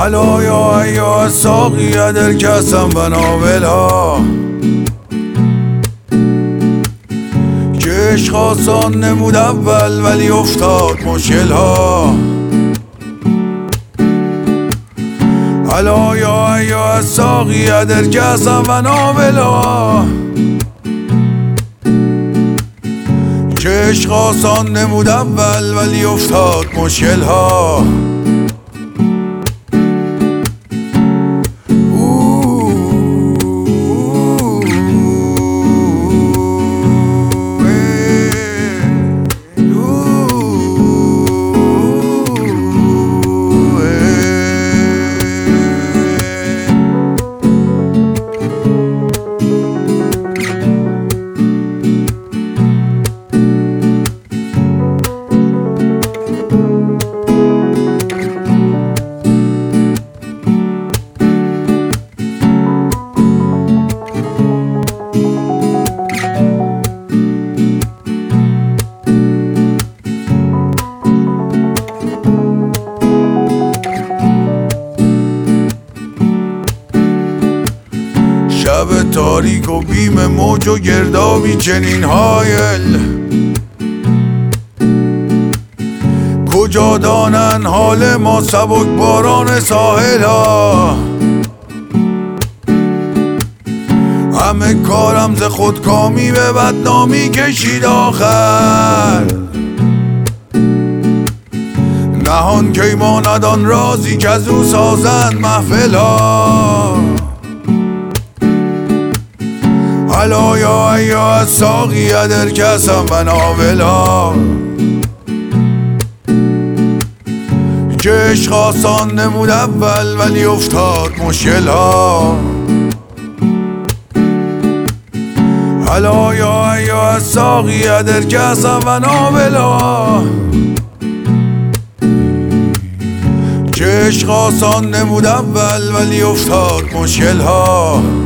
الا یا ساقی در کسم و ناولا که عشق آسان نمود اول ولی افتاد مشکل ها. الا یا ساقی در کسم و ناولا که عشق آسان نمود اول ولی افتاد مشکل ها. شب تاریک و بیم موج و گردابی چنین هایل کجا دانن حال ما سبک باران ساحل ها. همه کارم ز خودکامی به بدنامی کشید آخر نهان کی ماند آن رازی که از او سازند محفل ها. الا یا ساقی در کسم و ناولا که عشق آسان نمود اول ولی افتاد مشکل ها. الا یا ساقی در کسم و ناولا که عشق آسان نمود اول ولی افتاد مشکل ها.